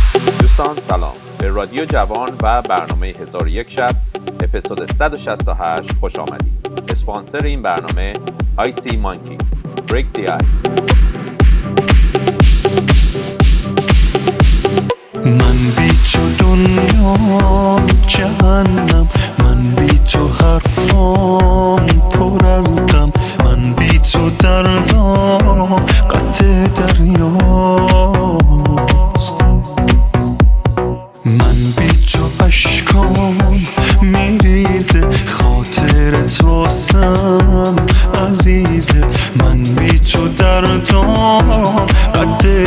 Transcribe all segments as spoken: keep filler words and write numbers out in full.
دوستان سلام، به رادیو جوان و برنامه هزار و یک شب اپیزود صد و شصت و هشت خوش آمدید. اسپانسر این برنامه آی سی مانکی Break the Ice. من بی تو دنیا جهنم، من بی تو حرفام پر از غم، من بی تو دردام قطع دریاست، من بی تو اشکام میریزه، خاطرت واسم عزیزه، من بی تو دردام قطع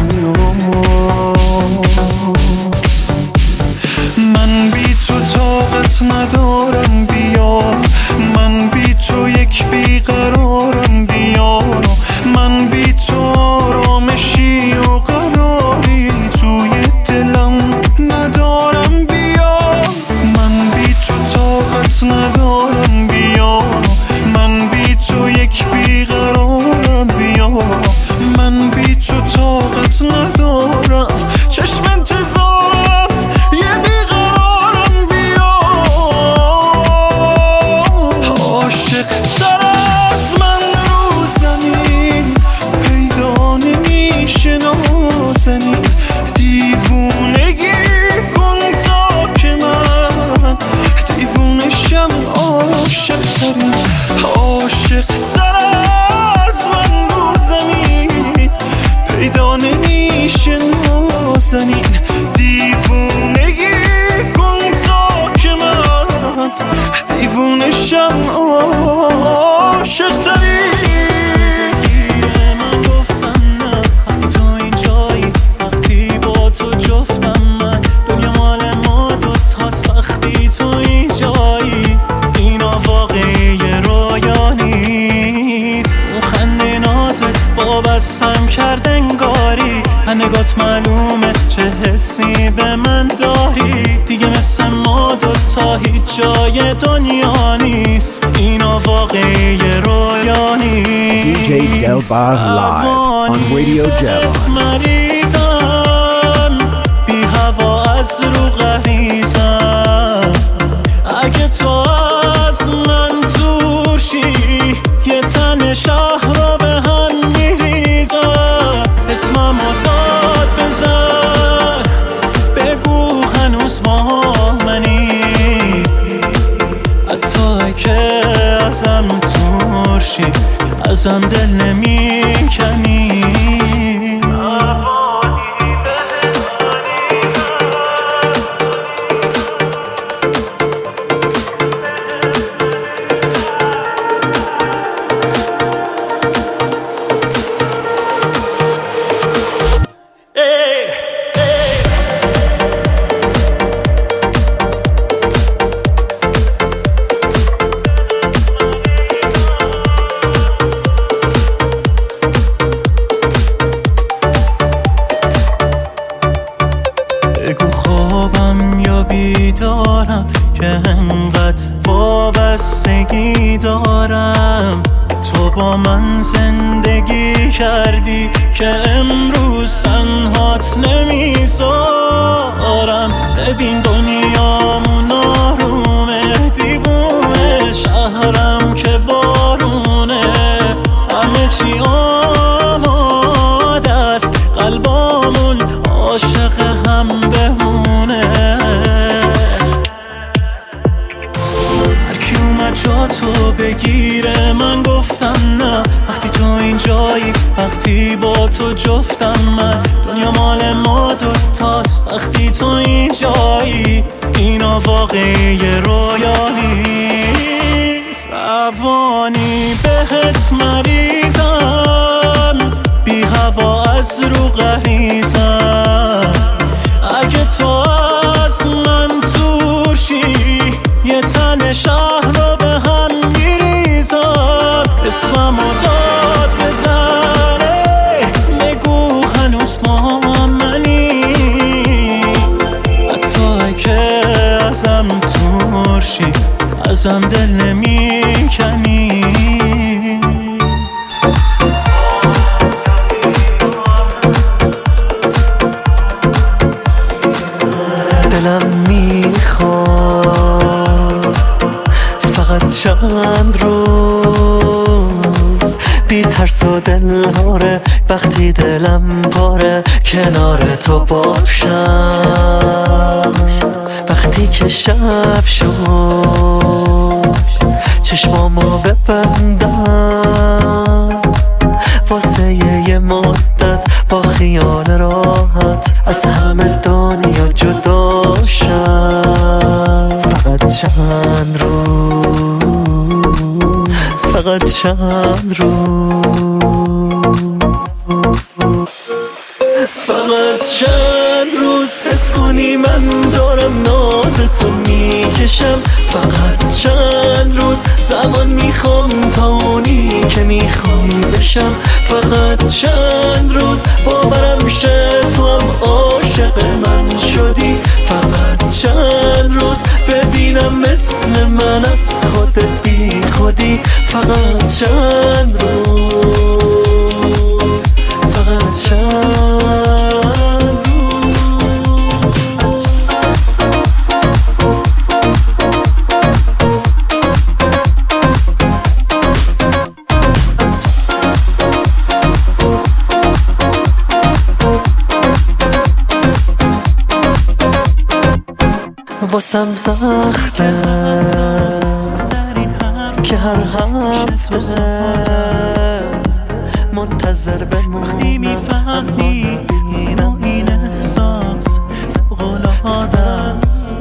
دریاست، من بی تو طاقت ندارم بیا، من بی تو یک بیقرارم بیا، من بی تو آرامشی و قراری توی دلم ندارم بیا، من بی تو طاقت ندارم بیا، من بی تو یک بیقرارم بیا، من بی تو طاقت ندارم، چشم انتظارم یه بیقرارم بیا، عاشق تر از من رو زمین پیدا نمیشه نازنین، دیوونگی کن تا که من دیوونشم، عاشق ترین، عاشق تر از من رو زمین پیدا نمیشه نازنین، دیوونگی کن تا که من دیوونشم، عاشق ترین. من گفتم نه وقتی تو این جایی، وقتی با تو جفتم، من دنیا مال ما دوتاست وقتی تو این جایی، اینا واقعی رویا نیست، اون خنده نازت وابستم کرد انگاری، نگات معلومه چه حسی به من داری، دیگه مثل ما دوتا هیچ جای دنیا نیست، اینا واقعی رویا نیست. دی جی Delbar live on Radio Java. مریضم بی هوا از رو غریزم، اگه تو از من دورشی یه تن شهر رو به هم میریزم، اسممو داد بزن بگو هنوز با منی، حتی که ازم دورشی ازم دل نمیکنی. بگو خوابم یا بیدارم که انقدر وابستگی دارم، تو با من زندگی کردی که امروز تنهات نمیذارم، ببین دنیامون آرومه، دیوونه شهرم که بارونه، همه چی آماده است، قلبامون عاشق هم بمونه، هرکی اومد جا تو بگیره، من گفتم نه وقتی تو این جایی، وقتی با تو جفتم، من دنیا مال ما دوتاست وقتی تو این جایی، اینا واقعی رویا نیست، روانی بهت مریضم بی هوا از رو غریزم، اگه تو از من دورشی یه تن شهر رو به هم میریزم، اسممو داد بزنه بگو هنوز با منی، حتی که ازم دورشی ازم دل نمیکنی. چند روز بی ترس و دلهاره وقتی دلم پاره کنار تو باشم. وقتی که شب شد چشمامو ببندم واسه یه مدت با خیال راحت از همه دنیا جدا شم. فقط چند روز فقط چند روز فقط چند روز حس کنی من دارم ناز تو میکشم. فقط چند روز زمان میخوام تا اونی که میخوام بشم. فقط چند روز باورم شه تو هم عاشق من شدی. فقط چند روز ببینم مثل من از خودت بی خودی. فقط چند روز فقط چند واسم زخته که هر هفته منتظر بمونم. وقتی میفهمی اینم این احساس فوق‌العاده است.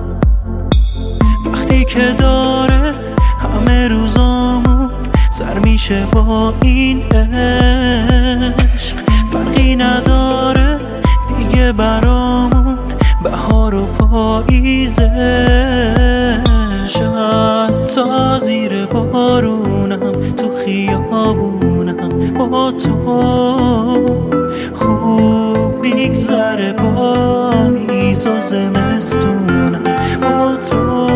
وقتی که داره همه روزامون سر میشه با این عشق. فرقی نداره دیگه برامون بهار و پاییزه. شاید تا زیر بارونم تو خیابونم با تو خوب میگذره. پاییز و زمستونم با تو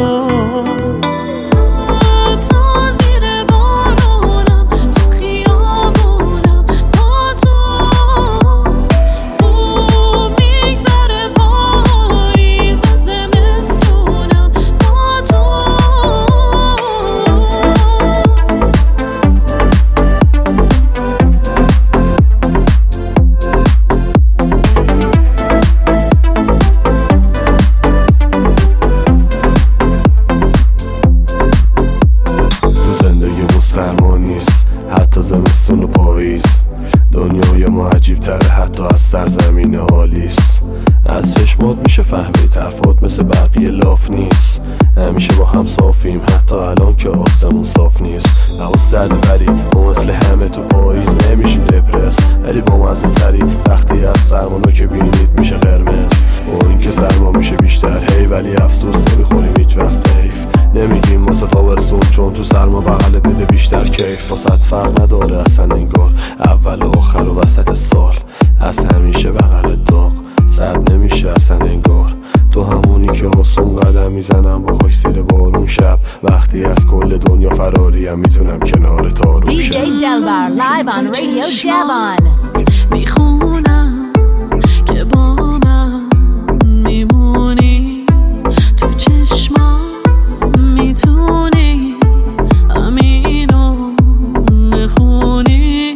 سرزمین حالیست. از چشمات میشه فهمید حرفات مثل بقیه لاف نیست. همیشه با هم صافیم حتی الان که آسمون صاف نیست. هوا سرد ولی ما مثل همه تو پاییز نمیشیم دپرس. ولی با مزه تری وقتی از سرمانو که بینید میشه قرمز. با این که سرما میشه بیشتر هی ولی افسوس نمیخوریم هیچ وقت حیف. نمیگیم واسه تابستون چون تو سرما بغلت میده بیشتر کیف. واسه فرق نداره اصلا انگار اول و آخر و وسط سال. از همیشه بغلت داغ سرد نمیشه اصلا انگار. تو همونی که آسون قدم میزنم با خوش زیر بارون شب. وقتی از کل دنیا فراریم میتونم کنار تارون شب. دی جی Delbar live on Radio Javon. میخونم که با من میمونی تو چشمام میتونی همینو نخونی.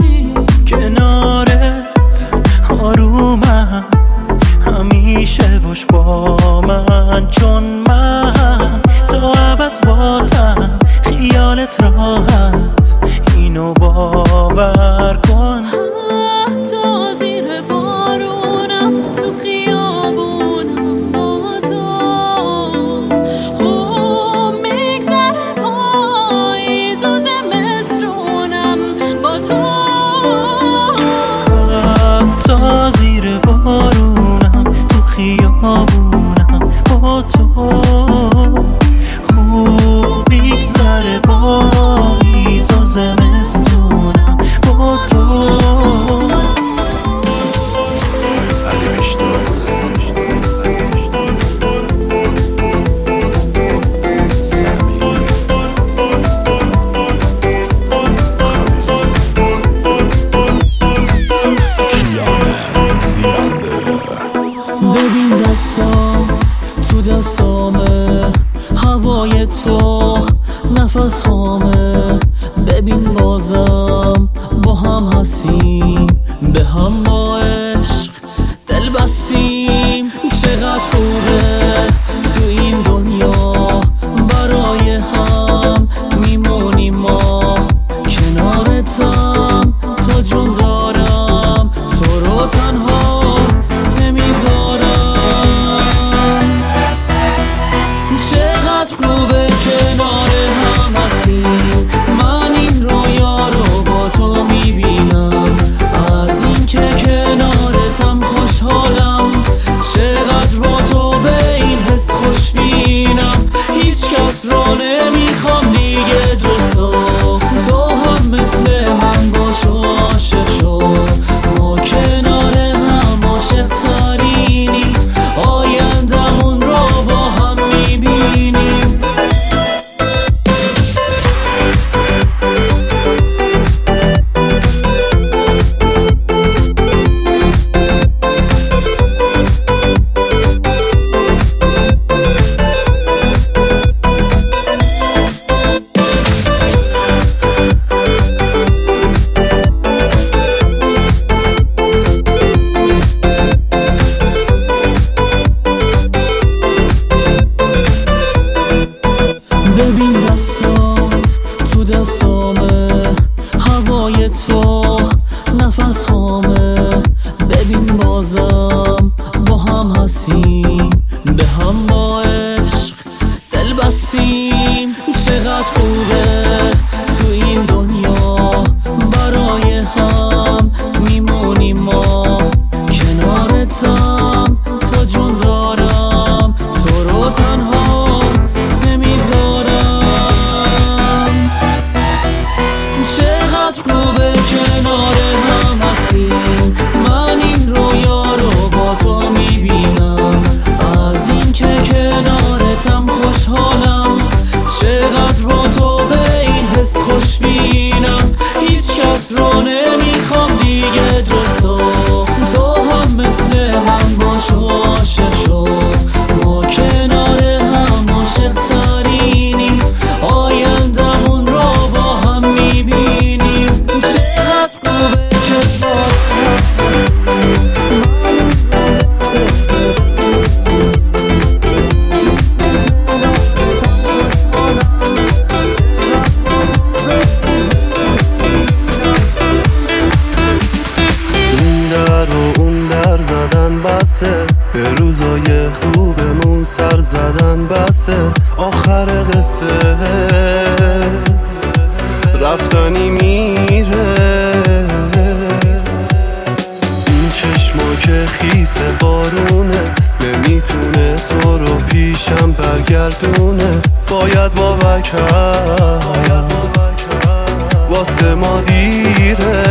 کنارت آرومم همیشه باش با من چون من تا ابد باتم خیالت راحت اینو باور کن. تا زیر بارونم تو خیابونم با تو خوب میگذره. پاییز و زمستونم با تو تا زیر بارونم تو خیابونم با تو خوب میگذره. پاییز و زمستونم با تو. علی بیشتاز زمین ببین دستات تو دستامه. هوای تو نفس هامه ببین بازم با هم هستیم، به هم با عشق دل بستیم. چقدر خوبه تو این دنیا برای هم میمونیم ما، کنارتم تا جون دارم، تو رو تنهات نمیذارم. چقدر خوبه کنار هم هستیم، من این رویا رو با تو میبینم، از این که کنارتم خوشحالم. چقدر با تو به این حس خوشبینم، هیچ کس رو نمیخوام دیگه جز تو. تو هم مثل من باش و عاشق شو، ما کنار هم عاشق ترینیم، آیندمون رو با هم میبینیم. ببین دستات تو دستامه، هوای تو نفس هامه، ببین بازم با هم هستیم، به هم با عشق دل بستیم. چقدر خوبه تو این دنیا برای هم میمونیم ما، کنارتم تا جون دارم، تو رو تنهات نمیذارم. چقدر خوبه کنار هم هستیم، من این رویا رو با تو میبینم، از این که کنارتم خوشحالم. چقدر با تو به این حس خوشبینم، هیچ کس رو نمیخوام دیگه جز تو. تو هم مثل من باش و عاشق شو، ما کنار هم عاشق ترینیم، آیندمون رو با هم میبینیم. چقدر خوبه که این در و اون در زدن بسه، به روزای خوبمون سر زدن بسه. آخر قصه رفتنی میره، این چشما که خیس بارونه، نمیتونه تو رو پیشم برگردونه. باید باور کرد واسه ما دیره،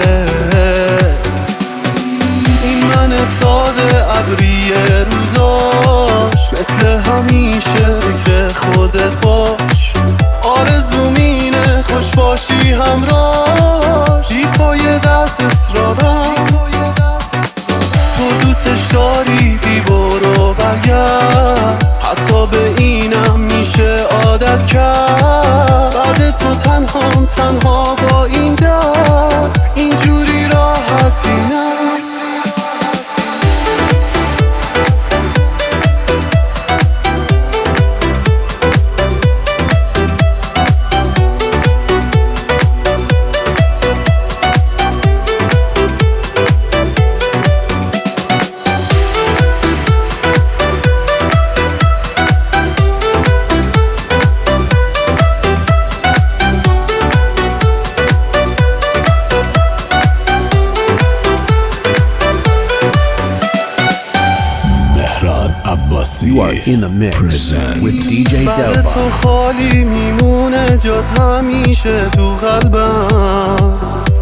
این من ساده ابری روزاش، مثل همیشه فکر خودت باش. آرزوم اینه خوش باشی همراهش، دیفای دست اصرارم، تو دوستش داری بی برو برگرد، حتی به اینم میشه عادت کرد. بعد تو تنهام تنها با این در، اینجوری راحتی نه. You are in the mix with دی جی بعد Delva. تو خالی میمونه جات همیشه تو قلبم،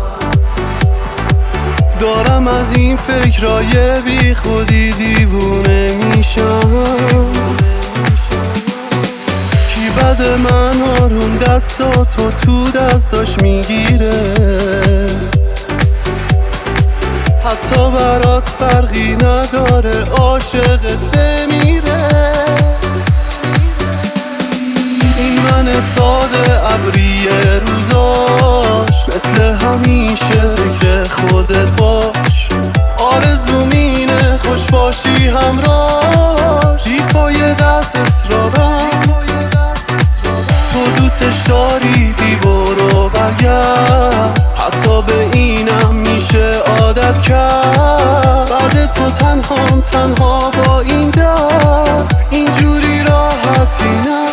دارم از این فکرای بی خودی دیوونه میشم. کی بد من آروم دستاتو تو دستاش میگیره، حتی برات فرقی نداره عاشقت بمیره. این من ساده تنهام تنها با این در، اینجوری راحتی نه.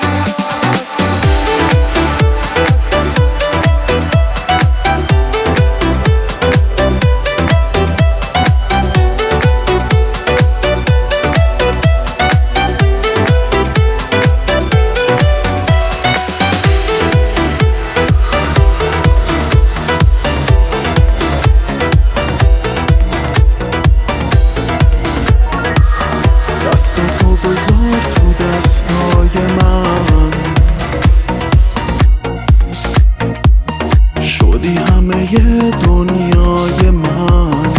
دنیای من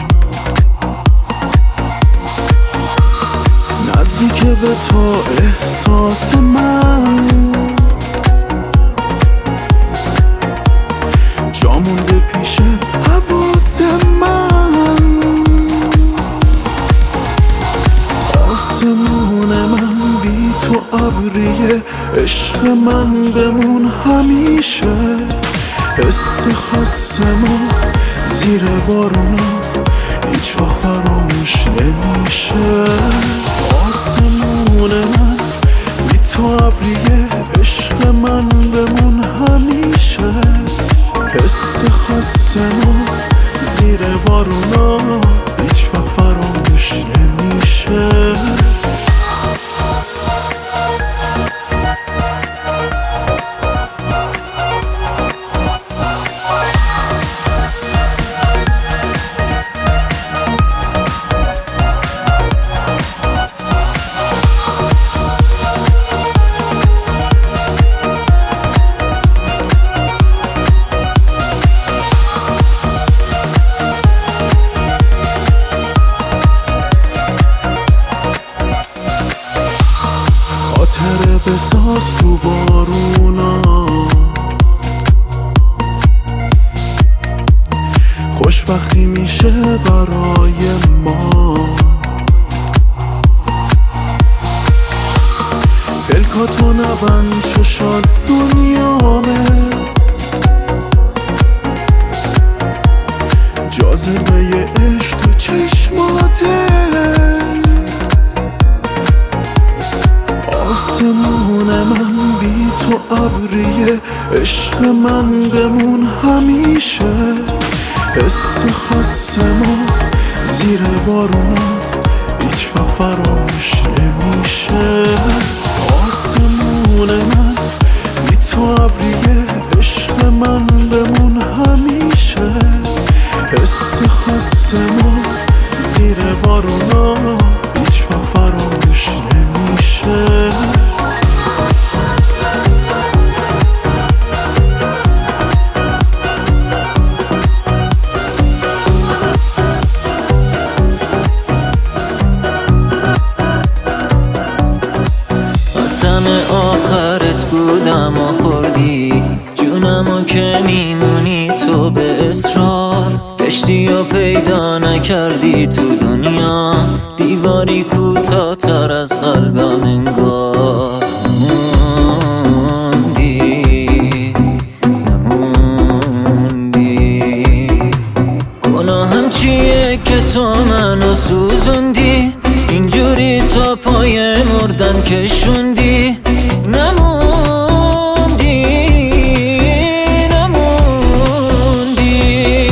نزدیک به تو احساس من، جا مونده پیش حواس من. آسمون من بی تو ابریه، عشق من بمون همیشه. حس خاص ما زیر بارونا هیچ وقت فراموش نمیشه. آسمون من بی تو ابریه، عشق من بمون همیشه. حس خاص ما زیر بارونا هیچ وقت فراموش نمیشه. خاطره بساز تو بارونا، خوشبختی میشه برای ما. پلکاتو نبند چشان دنیامه، جاذبه عشق تو چشماته. آسمون من بی تو ابریه، عشق من بمون همیشه. حس خاص ما زیر بارونا هیچ وقت فراموش نمیشه. آسمون من بی تو ابریه، عشق من بمون همیشه. حس خاص ما زیر بارونا هیچ وقت فراموش نمیشه. قسم آخرت بودم و خوردی جونمو که میمونی تو به اصرار. گشتی و پیدا نکردی تو دنیا، دیواری کوتاه‌تر از قلبم انگار. نموندی نموندی، گناهم چیه که تو منو سوزوندی، اینجوری تا پای مردن کشوندی. نموندی نموندی،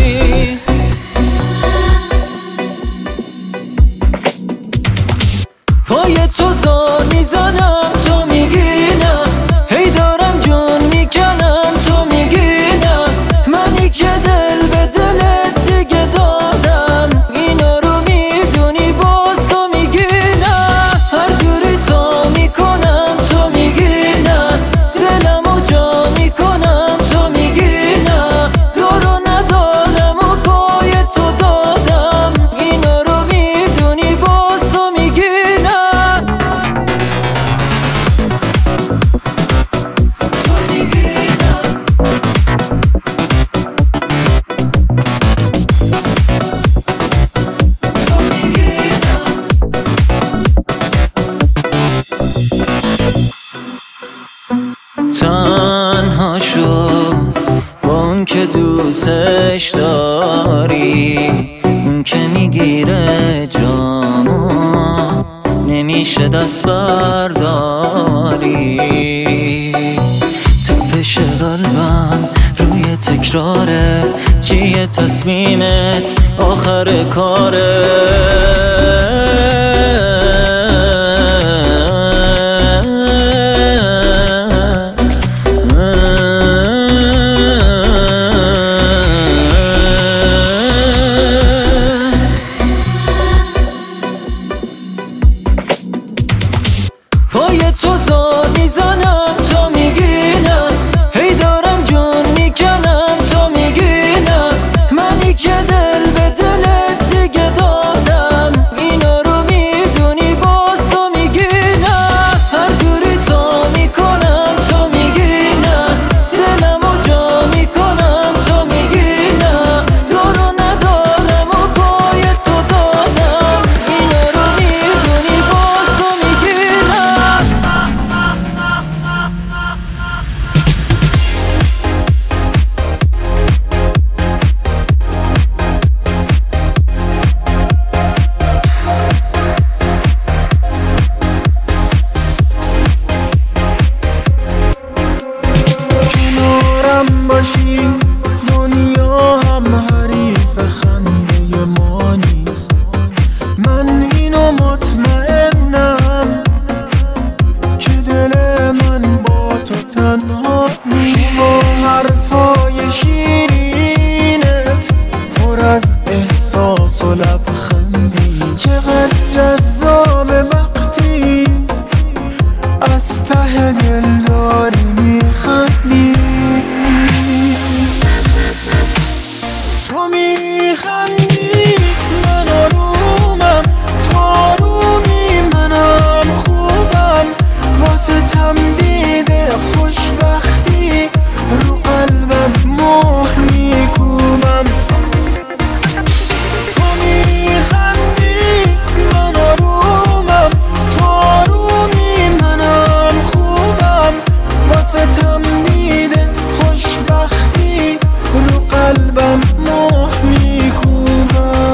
پای تو زار میزنم تو میگی نه، هی دارم جون میکنم تو میگی نه. منی که دل به دلت دیگه دادم، اینا رو میدونی باز تو میگی نه. هر جوری تا میکنم تو میگی نه، دلمو جا میکنم تو میگی نه. دورو ندارم و پای تو دادم، اینا رو میدونی باز تو میگی نه. تنها شو با اون که دوستش داری، اون اون که میگیره جامو نمیشه دست برداری. تپش قلبم روی تکراره، چیه تصمیمت آخر کاره؟ پای تو زار میزنم تا میگی نه، هی دارم جون میکنم تا میگی نه. منی که دل به دلت دیگه دادم، اینا رو میدونی باز تو میگی نه. هر جوری تا میکنم تا میگی نه، دلمو جا میکنم تا میگی نه. دارو ندارم و پای تو دادم، اینا رو میدونی باز تو میگی نه. کنارم باشی دنیا هم حریف خنده ما نیست. من اینو مطمئنم که دل من با تو تنها نیست. با حرفای شیرینت پر از احساس و لبخندی، چقدر جذاب وقتی از ته دل داری میخندی. تو میخندی من آرومم، تو آرومی منم خوبم. واسه تمدید خوشبختی رو قلبم مهر میکوبم. تو میخندی من آرومم، تو آرومی منم خوبم. واسه تمدید خوشبختی رو قلبم مهر میکوبم.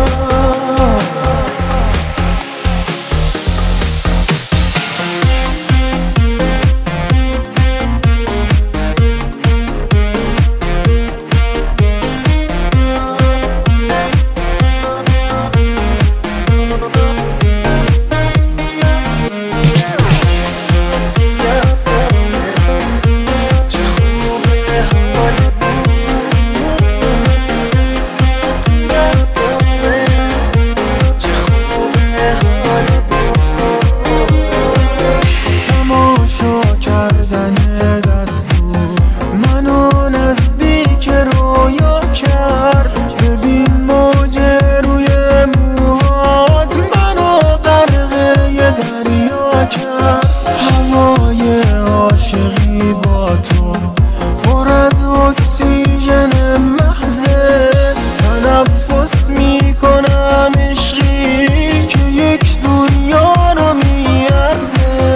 تماشا کردن دستور منو نزدیک رویا کرد. ببین موج روی موهات منو غرقه ی دریا کرد. هوای عاشقی با تو پر از اکسیژن محضه، تنفس میکنم عشقی که یک دنیا رو میارزه.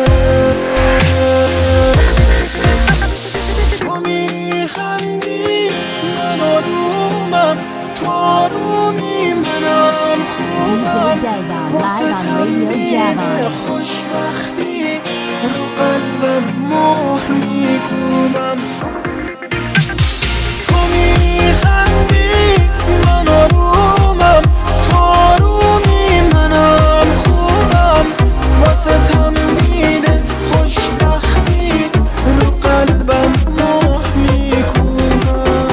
تو میخندی من آرومم، تو آرومی منم خوبم. واسه تمدید خوشبختی رو قلبم مهر میکوبم. تو میخندی من آرومم، تو آرومی منم خوبم. واسه تمدید خوشبختی رو قلبم مهر میکوبم.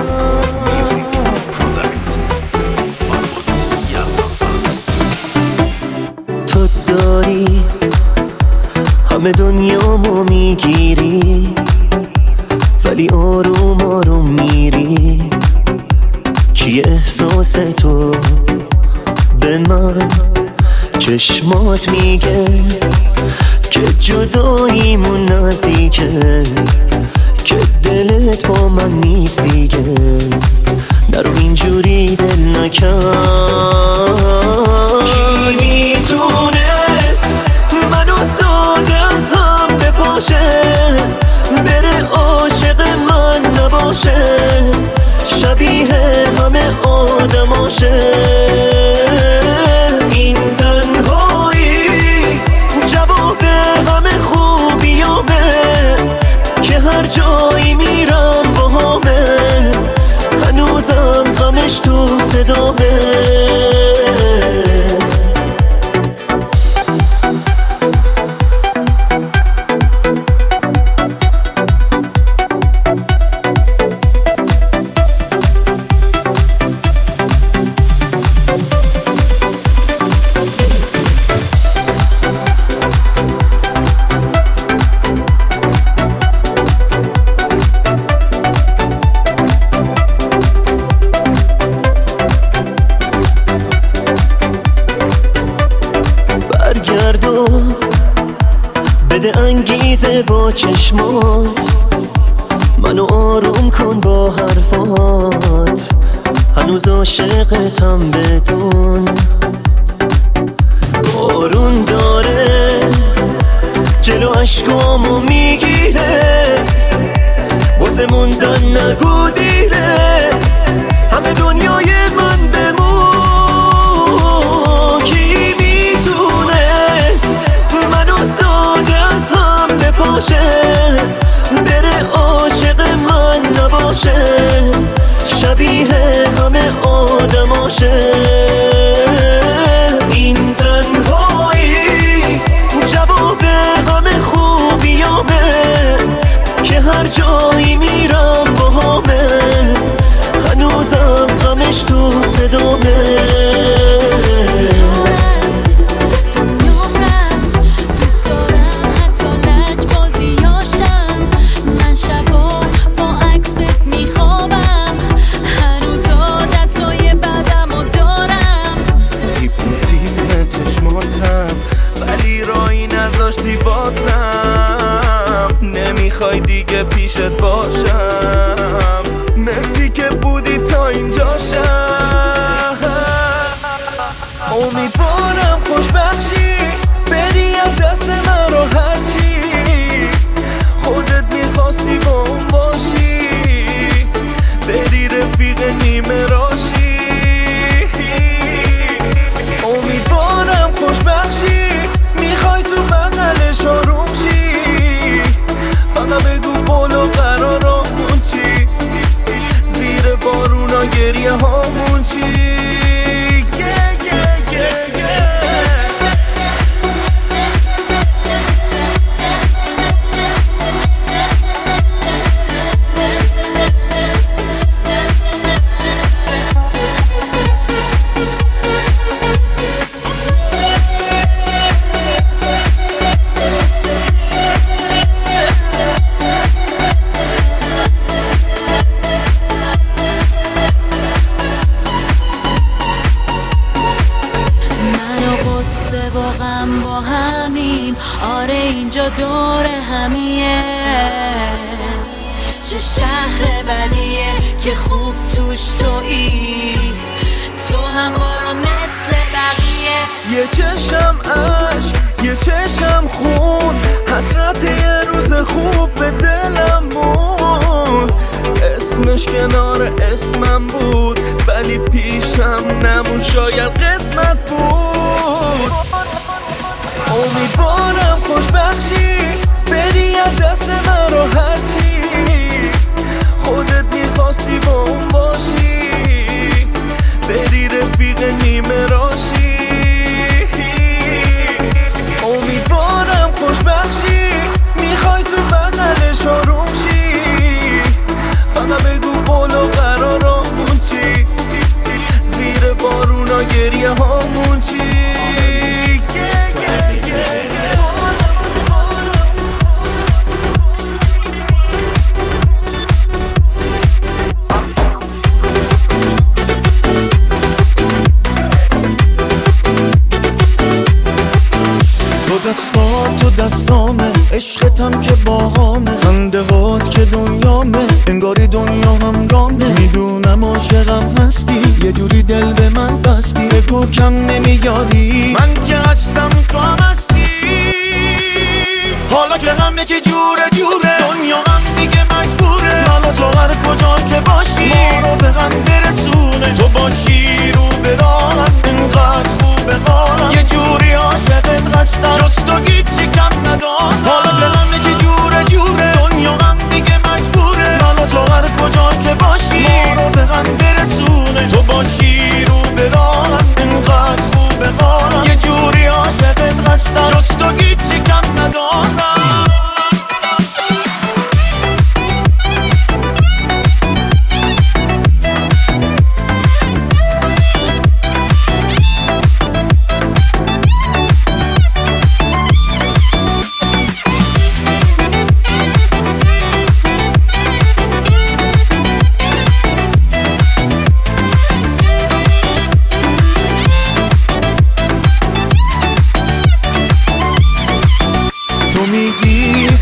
تو داری همه دنیامو میگیری، ولی آروم آروم میری. چی احساس تو به من؟ چشمات میگه که جداییمون نزدیکه، که دلت با من نیست دیگه. نرو اینجوری دل نکن. کی میتونست منو ساده از هم بپاشه، بره عاشق من نباشه، شبیه همه آدماشه. بده انگیزه با چشمات، منو آروم کن با حرفات، هنوز عاشقتم بدون. بارون داره جلو عشقامو میگیره، واسه موندن نگو دیره، همه دنیای من بمون. کی میتونست منو ساده از هم بپاشه، بره عاشق من نباشه، شبیه همه آدماشه. این تنهایی جواب همه خوبیامه، که هر جایی میرم با همه، هنوزم غمش تو صدامه. نذاشتی باسم، نمیخوای دیگه پیشت باشم، مرسی که بودی تا اینجاشم. امیدوارم خوشبخشی بری از دست من رو، هرچی خودت میخواستی با اون باشی، بری رفیق نیمه راشی. امیدوارم خوشبخشی میخوای تو بغلش آروم شی، فقط بگو بالا قرارمون چی، زیر بارونا گریه هامون چی. دور همیه، چه شهر بدیه که خوب توش تویی، تو هم برو مثل بقیه. یه چشم عشق یه چشم خون، حسرت یه روز خوب به دلم موند، اسمش کنار اسمم بود ولی پیشم نمون، شاید قسمت بود. امیدوارم خوشبخشی بری از دست من رو، هرچی خودت میخواستی با اون باشی، بری رفیق نیمه راشی. امیدوارم خوشبخشی میخوای تو بغلش آروم شی، فقط بگو بالا قرارمون چی، زیر بارونا گریه هامون چی. دستام تو دستامه، عشقتم که باهامه، خنده هات که دنیامه، انگاری دنیا هم رامه. میدونم عاشقم هستی، یه جوری دل به من بستی، بگو کم نمیاری، من که هستم تو هم هستی. حالا که همه چی جوره جوره، دنیا هم دیگه مجبوره، من و تو هر کجا که باشی ما رو به هم برسونه. تو باشی رو به راهم، اینقدر خوبه حالم، یه جوری عاشقت هستم، جز تو هیچی کم ندارم. حالا که همه چی جوره جوره، دنیا هم دیگه مجبوره، من و تو هر کجا که باشی ما رو به هم برسونه. تو باشی رو به راهم، اینقدر خوبه حالم، یه جوری عاشقت هستم، جز تو هیچی کم ندارم.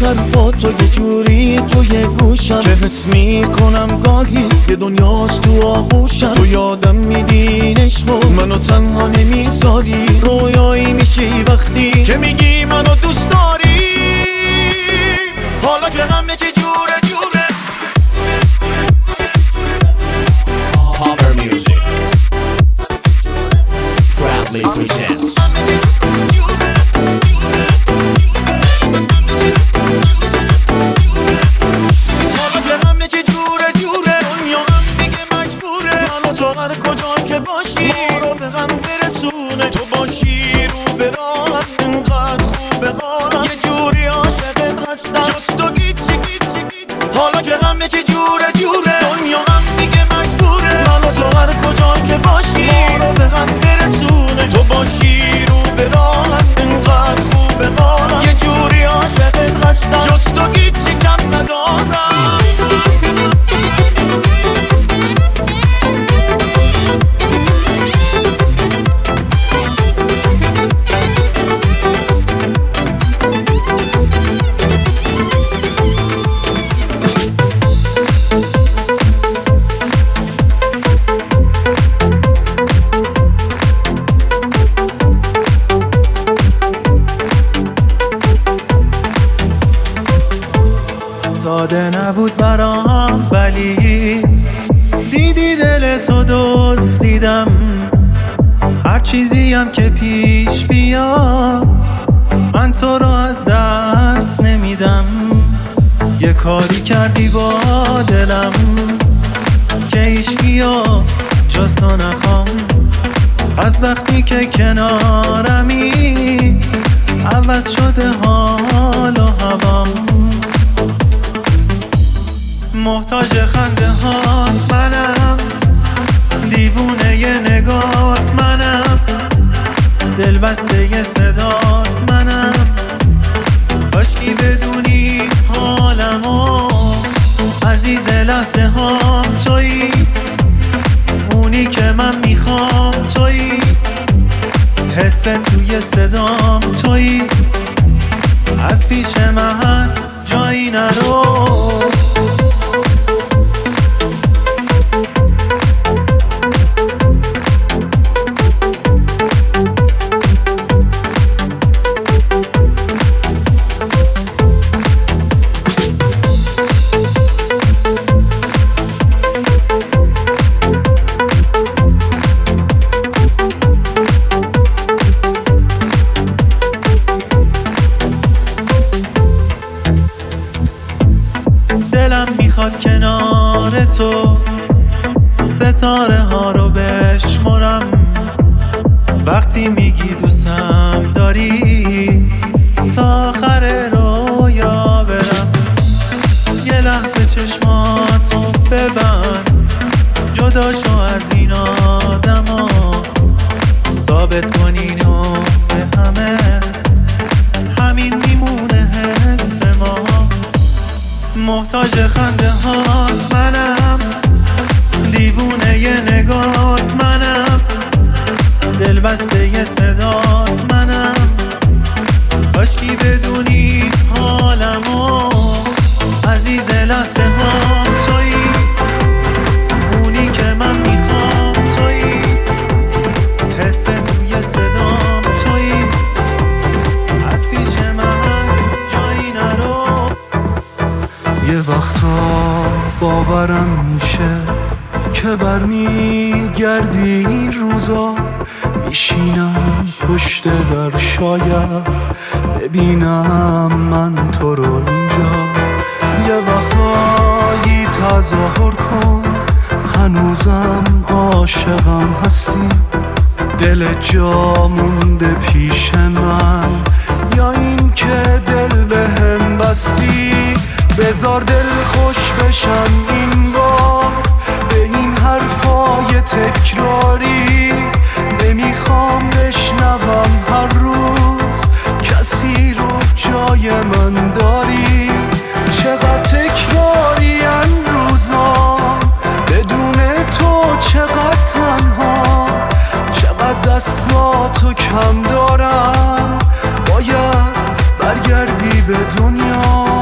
حرفاتو یه جوری توی گوشم که حس میکنم گاهی یه دنیاست تو آغوشم. تو یادم میدین عشقو منو تنها نمیذاری، رویایی میشی وقتی که میگی منو دوست داری. حالا که همه چی جوره جوره. Power Music proudly presents ساده نبود برام ولی دیدی دل تو دزدیدم. هر چیزی هم که پیش بیاد من تو رو از دست نمیدم. یه کاری کردی با دلم که هیچکیو جز تو نخوام. از وقتی که کنارمی عوض شده حال و هوام. محتاج خنده هات منم، دیوونه ی نگات منم، دل بسته ی صدات منم. کاشکی بدونی حالمو عزیز لحظه هام تویی، اونی که من میخوام تویی، حس توی صدام تویی. از پیش من جایی نرو. کنار تو ستاره ها رو بشمرم. وقتی میگی دوستم داری تا آخر رویا برم. یه لحظه چشماتو ببند، جدا شو از این آدما، ثابت کنین و به همه همین میمونه حس ما. محتاج خنده هات منم، دیوونه ی نگات منم، دل بسته ی صدات منم. کاشکی بدونی حالمو عزیز لحظه هام تویی، اونی که من میخوام تویی، حس توی صدام تویی. از پیش من جایی نرو. یه وقتا باورم میشه که برمیگردی این روزا، میشینم پشت در شاید ببینم من تو رو اینجا. یه وقتایی تظاهر کن هنوزم عاشقم هستی، دل جا مونده پیش من یا این که دل بهم بستی. بذار دل خوش بشم این بار به این حرفای تکراری، نمیخوام بشنوم هر روز کسی رو جای من داری. چقدر تکراری این روزا بدون تو، چقدر تنها، چقدر دستاتو کم دارم. باید برگردی به دنیا.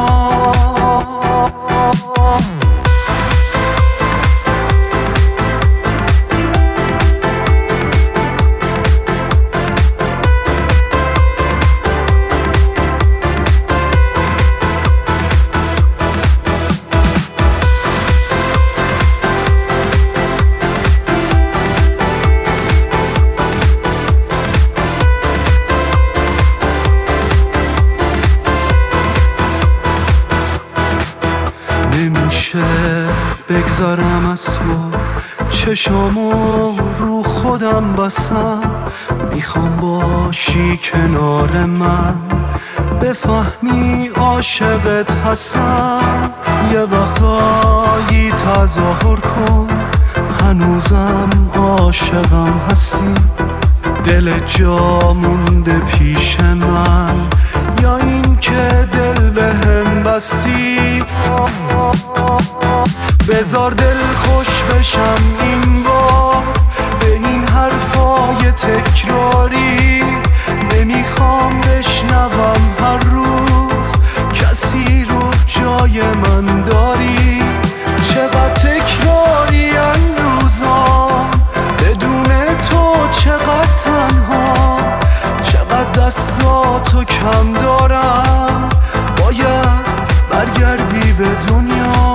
بگذرم از تو، چشامو رو خودم بسم، میخوام باشی کنار من، بفهمی عاشقت هستم. یه وقتایی تظاهر کن هنوزم عاشقم هستی، دل جا مونده پیش من یا این که دل بهم بستی. بذار دل خوش بشم این بار به این حرفای تکراری، نمیخوام بشنوم هر روز کسی رو جای من داری. چقدر تکراری این روزا بدون تو، چقدر تنها، چقدر دستاتو کم دارم، باید برگردی به دنیا.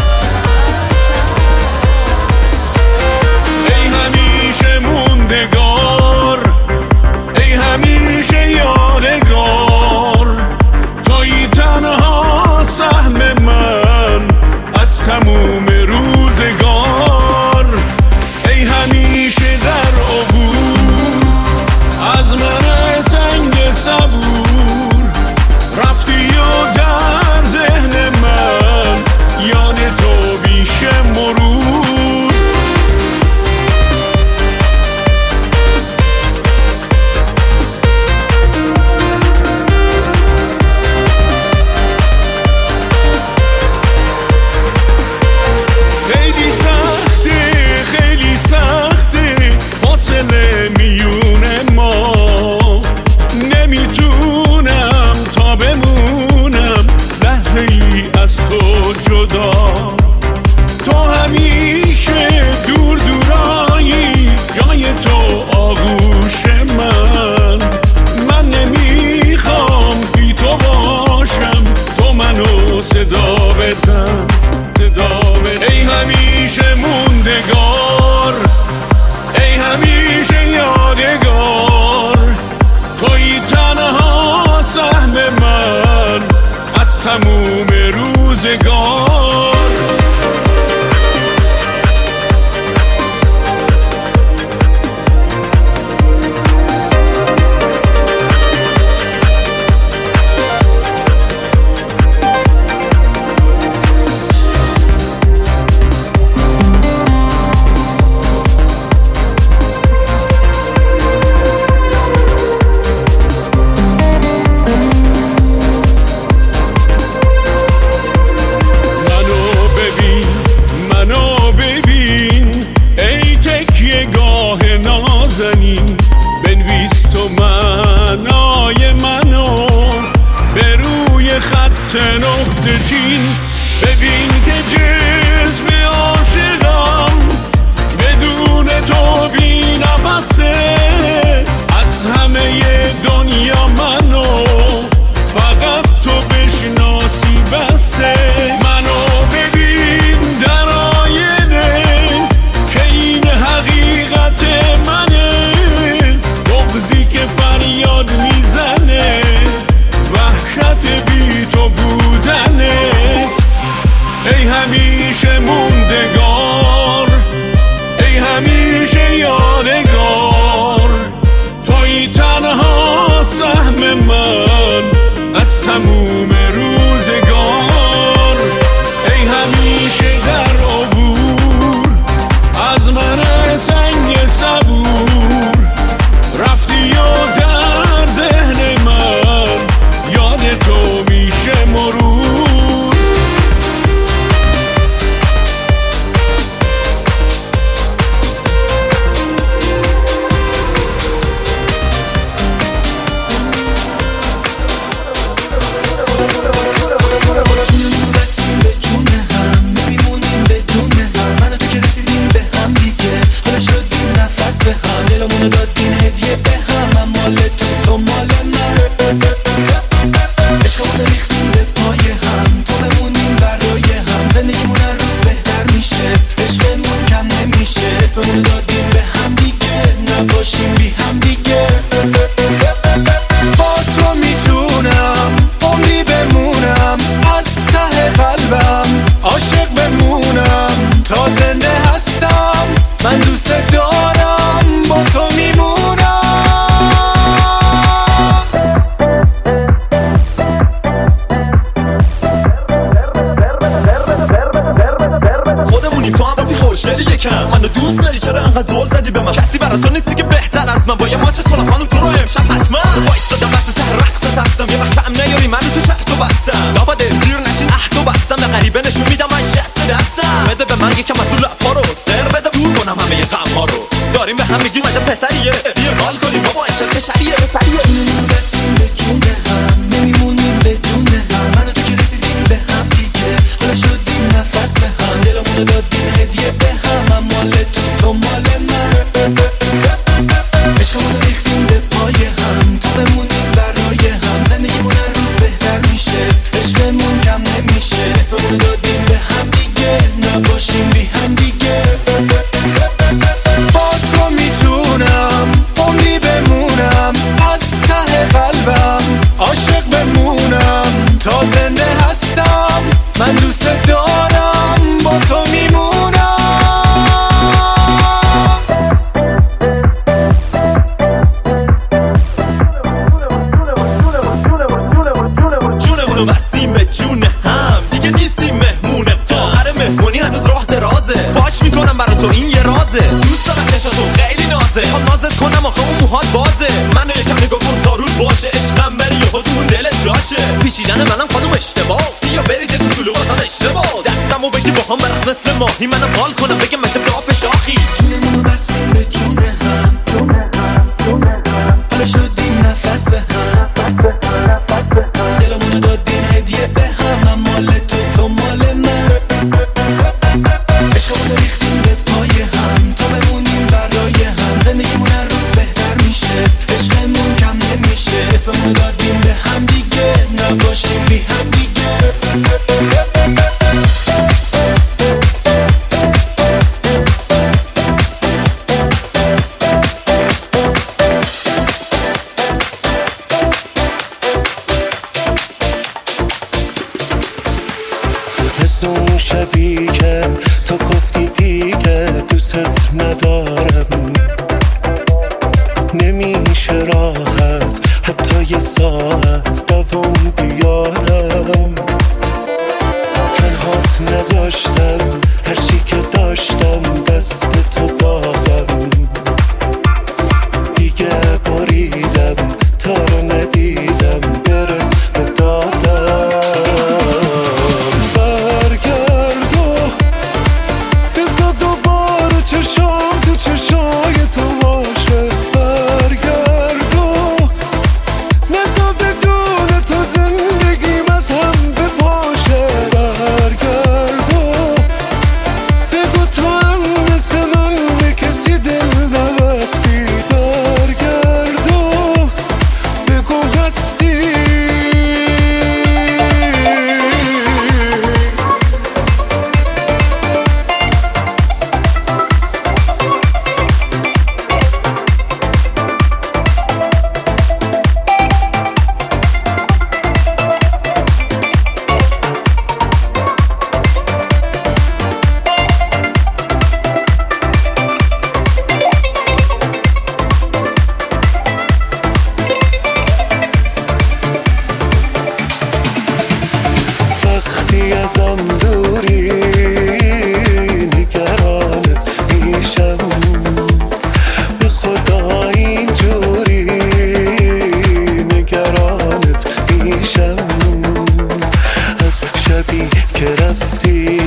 ای همیشه موندگار همیشه موندگار، ای همیشه یادگار، توی تنها سهم من از تموم روزگار، ای همیشه در عبور از من سنگ صبور، رفتی و در ذهن من یاد تو میشه مرور. دلمونو دادین هدیه به هم، هم مال تو تو مال من، عشقمونو ریختیم به پای هم، تو بمونیم برای هم، زندگیمون هر روز بهتر میشه، عشقمون کم نمیشه، اسممونو دادیم به هم دیگه، نباشیم بی هم دیگه. با تو میتونم عمری بمونم، از ته قلبم عاشق بمونم، تا زنده هستم من دوست دارم، با تو میمونم. خودمونیم تو هم رفی خورشیری یکم، منو دوست داری چرا انقدر زول زدی به من؟ کسی برا تو نیستی که بهتر از من، با یه ماچت کنم خانم تو رو امشب حتما وایستادم وقت ته رقصت هستم، یه وقت کم نیاری منو تو شرط و بستم، لابا دلگیر نشین عهد و بستم، به غریبه نشون میدم من شست دستم، بده به من یکم از اون لپا رو در بده دور کنم همه غم‌ها رو، داریم به هم میگیم عجب پسریه، بیا حال کنیم بابا امشب چه شبیه پریه. جونمون دستیم به جون هم، نمیمونیم بدون هم، من و تو که رسیدیم به هم دیگه، حالا شدیم نفس هم، دلمونو دادیم هدیه به هم، هم مال تو تو مال من، عشقمونو ریختیم به پای هم، تو بمونیم برای هم، زندگیمون هر روز بهتر میشه، عشقمون کم نمیشه، اسممونو دادیم به هم دیگه، نباشیم بی هم دیگه. با تو میتونم عمری بمونم، از ته قلبم عاشق بمونم، تا زنده هستم من دوست دارم، با تو میمونم. جونمونو بستیم به جون هم، دیگه نیستیم مهمونه، تا آخر مهمونی هنوز راه درازه، فاش میکنم برا تو این یه رازه، دوست دارم چشاتو خیلی نازه، هم نازت کنم آخه اون موهات بازه، منو یکم نگاه کن تا رود باشه، عشقم بری یهو تو اون دلت جاشه، پیچیدن منم خانم اشتباه، سیا برید تو چولو بازم اشتباه، دستمو بگی با هم برس مثل ماهی، منم حال کنم بگم مجب داف شاخی. جونمونو بستیم به جون هم، حالا شدیم نفس هم، دلمونو دادیم هدیه به هم، هم مال تو تو مال من، عشقمونو ریختیم به پای هم، تو بمونیم برای هم، زندگیمون هر روز بهتر میشه، عشقمون کم نمیشه، اسممونو دادیم به هم دیگه، نباشیم بی هم دیگه. اون شبی که تو گفتی دیگه دوست ندارم، نمیشه راحت حتی یه ساعت دوام بیارم، تنهات نذاشتم هرچی که داشتم دست تو دادم، دیگه بریدم تا رو ندیدم برس به دادم، چشام تو چشای تو باشه، برگردو نزا بدون تو زندگیم از هم بپاشه، برگردو بگی